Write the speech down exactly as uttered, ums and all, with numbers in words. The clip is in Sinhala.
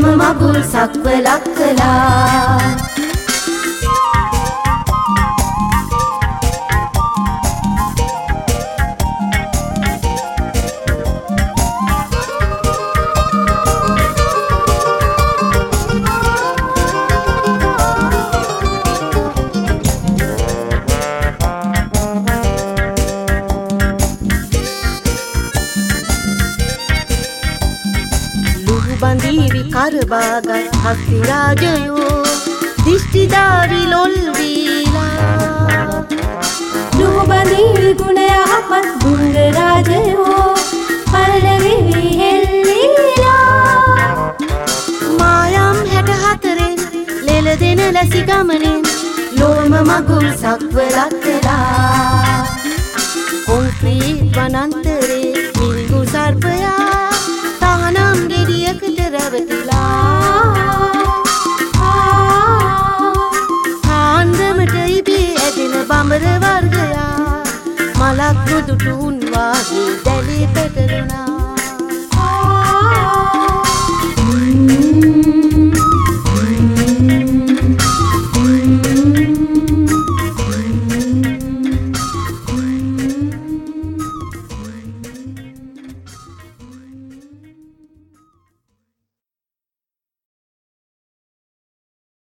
ලෝම මගුල් සක්වලක් කළා. බඳීවි කරබාගත් හස්ති රාජයෝ දිෂ්ටිදාවි ලොල් වීලා. ලුහු බඳීවි ගුණ යහපත් දුංග රාජයෝ පරලවිවි හෙල්ලීලා. මායම් හැට හතරෙන් ලෙල දෙන ලැසි ගමනෙන් ලෝම මගුල් සක්වලක් කළා. කොන්ක්‍රීට් වනන්තරේ මිල්ගු සර්පයා තහනම් ගෙඩියකට රැවටිලා. කාන්දමට ඉබේ ඇදෙන බඹර වර්ගයා මලක් රුදුටුන් වාගේ දැලේ පැටලුණා.